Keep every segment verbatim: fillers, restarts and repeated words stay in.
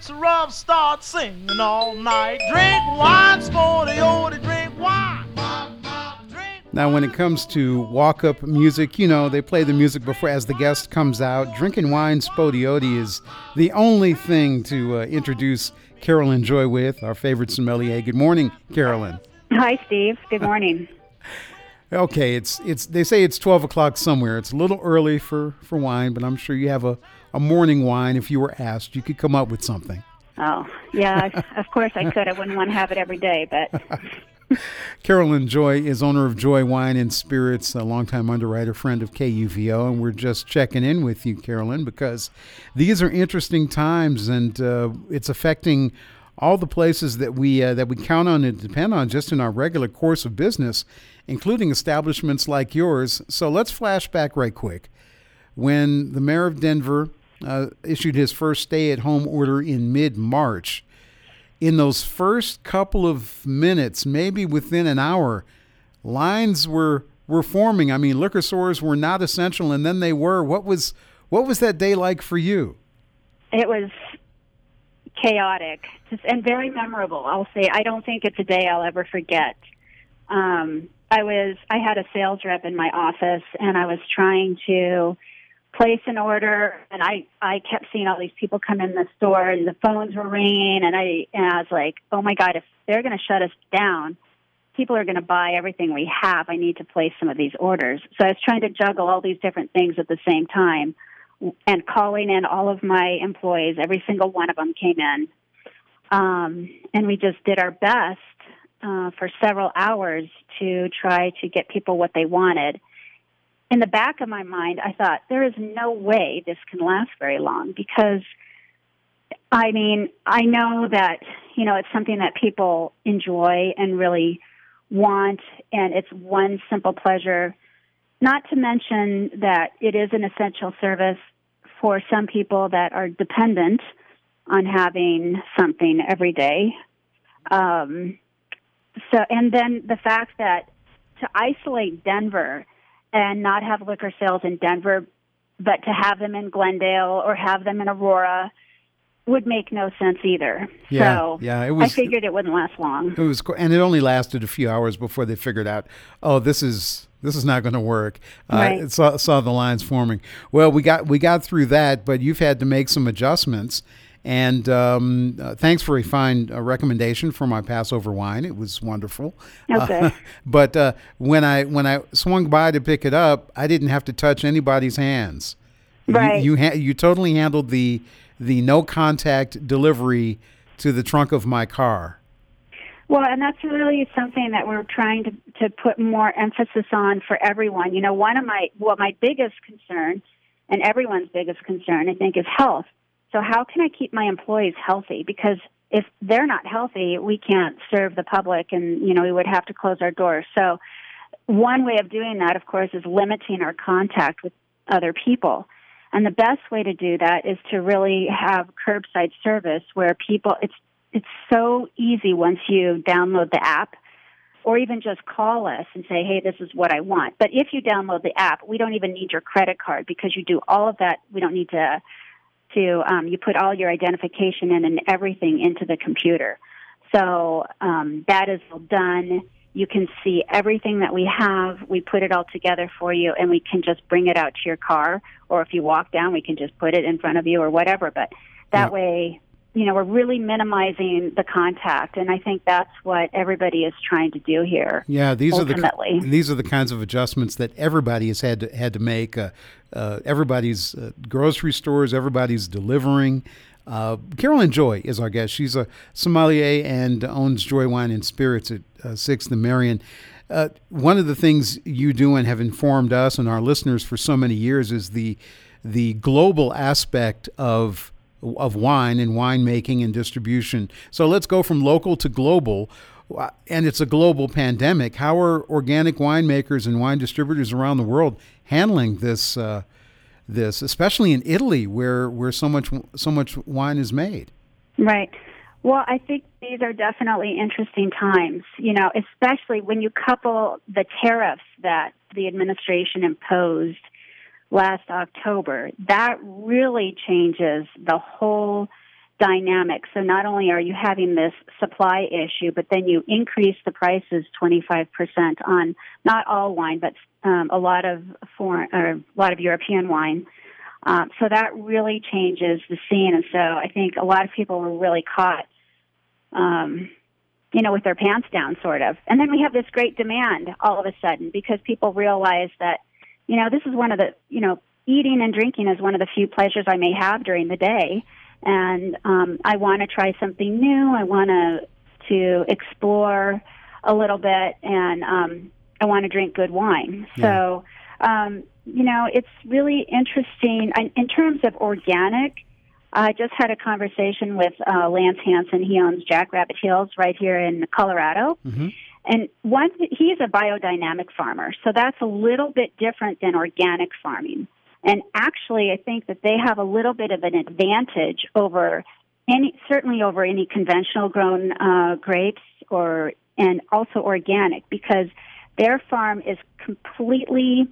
gets rough, start singing all night. Drink wine, sporty, drink wine. Now, when it comes to walk-up music, you know, they play the music before as the guest comes out. Drinking wine, spodioti is the only thing to uh, introduce Carolyn Joy with, our favorite sommelier. Good morning, Carolyn. Hi, Steve. Good morning. Okay, it's it's. They say it's twelve o'clock somewhere. It's a little early for, for wine, but I'm sure you have a, a morning wine. If you were asked, you could come up with something. Oh, yeah, of course I could. I wouldn't want to have it every day, but... Carolyn Joy is owner of Joy Wine and Spirits, a longtime underwriter, friend of K U V O, and we're just checking in with you, Carolyn, because these are interesting times, and uh, it's affecting all the places that we uh, that we count on and depend on just in our regular course of business, including establishments like yours. So let's flash back right quick. When the mayor of Denver uh, issued his first stay-at-home order in mid-March, in those first couple of minutes, maybe within an hour, lines were were forming. I mean, liquor stores were not essential, and then they were. What was what was that day like for you? It was chaotic just, and very memorable. I'll say I don't think it's a day I'll ever forget. Um, I was I had a sales rep in my office, and I was trying to place an order, and I, I kept seeing all these people come in the store, and the phones were ringing, and I and I was like, oh my God, if they're going to shut us down, people are going to buy everything we have. I need to place some of these orders. So I was trying to juggle all these different things at the same time, and calling in all of my employees. Every single one of them came in, um, and we just did our best uh, for several hours to try to get people what they wanted. In the back of my mind, I thought, there is no way this can last very long because, I mean, I know that, you know, it's something that people enjoy and really want, and it's one simple pleasure, not to mention that it is an essential service for some people that are dependent on having something every day. Um, so, and then the fact that to isolate Denver and not have liquor sales in Denver, but to have them in Glendale or have them in Aurora would make no sense either. Yeah, so yeah, it was, I figured it wouldn't last long. It was, and it only lasted a few hours before they figured out, oh, this is this is not going to work. Uh, right. It saw, saw the lines forming. Well, we got we got through that, but you've had to make some adjustments. And um, uh, thanks for a fine uh, recommendation for my Passover wine. It was wonderful. Okay. Uh, but uh, when I when I swung by to pick it up, I didn't have to touch anybody's hands. Right. You you, ha- you totally handled the the no contact delivery to the trunk of my car. Well, and that's really something that we're trying to to put more emphasis on for everyone. You know, one of my well, my biggest concern, and everyone's biggest concern, I think, is health. So how can I keep my employees healthy? Because if they're not healthy, we can't serve the public, and, you know, we would have to close our doors. So one way of doing that, of course, is limiting our contact with other people. And the best way to do that is to really have curbside service where people, it's it's so easy once you download the app, or even just call us and say, hey, this is what I want. But if you download the app, we don't even need your credit card because you do all of that. We don't need to... To um, you put all your identification in and everything into the computer. So um, that is all done. You can see everything that we have. We put it all together for you, and we can just bring it out to your car. Or if you walk down, we can just put it in front of you or whatever. But that yeah. way, you know, we're really minimizing the contact, and I think that's what everybody is trying to do here. Yeah, these ultimately. are the these are the kinds of adjustments that everybody has had to, had to make. Uh, uh, everybody's uh, grocery stores, everybody's delivering. Uh, Carolyn Joy is our guest. She's a sommelier and owns Joy Wine and Spirits at uh, sixth and Marion. Uh, one of the things you do and have informed us and our listeners for so many years is the the global aspect of of wine and winemaking and distribution. So let's go from local to global, and it's a global pandemic. How are organic winemakers and wine distributors around the world handling this, uh, this, especially in Italy, where where so much so much wine is made? Right. Well, I think these are definitely interesting times, you know, especially when you couple the tariffs that the administration imposed last October. That really changes the whole dynamic. So not only are you having this supply issue, but then you increase the prices twenty-five percent on not all wine, but um, a lot of foreign or a lot of European wine. Um, so that really changes the scene. And so I think a lot of people were really caught, um, you know, with their pants down, sort of. And then we have this great demand all of a sudden because people realize that, you know, this is one of the, you know, eating and drinking is one of the few pleasures I may have during the day. And um, I want to try something new. I want to to explore a little bit, and um, I want to drink good wine. Yeah. So, um, you know, it's really interesting. I, in terms of organic, I just had a conversation with uh, Lance Hansen. He owns Jackrabbit Hills right here in Colorado. Mm-hmm. And one, he's a biodynamic farmer, so that's a little bit different than organic farming. And actually, I think that they have a little bit of an advantage over any, certainly over any conventional grown uh, grapes, or and also organic, because their farm is completely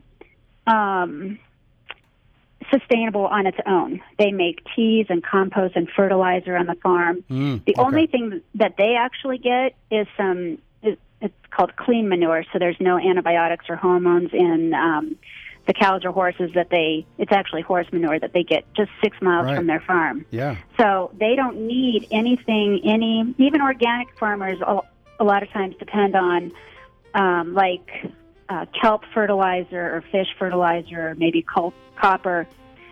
um, sustainable on its own. They make teas and compost and fertilizer on the farm. Mm, the okay. only thing that they actually get is some. It's called clean manure, so there's no antibiotics or hormones in um, the cows or horses that they, it's actually horse manure that they get just six miles right. from their farm. Yeah. So they don't need anything, any, even organic farmers a, a lot of times depend on um, like uh, kelp fertilizer or fish fertilizer or maybe col- copper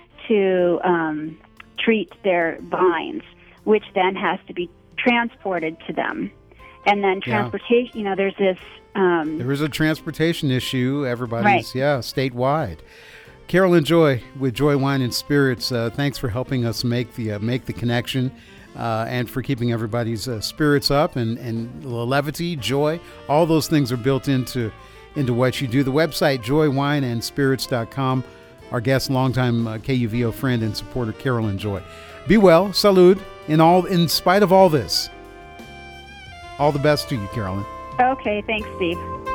to um, treat their vines, which then has to be transported to them. And then transportation, yeah. you know, there's this... Um, there is a transportation issue. Everybody's, right. yeah, statewide. Carolyn Joy with Joy Wine and Spirits, uh, thanks for helping us make the uh, make the connection uh, and for keeping everybody's uh, spirits up and, and levity, joy. All those things are built into into what you do. The website, joy wine and spirits dot com. Our guest, longtime uh, K U V O friend and supporter, Carolyn Joy. Be well. Salud. In, all, in spite of all this. All the best to you, Carolyn. Okay, thanks, Steve.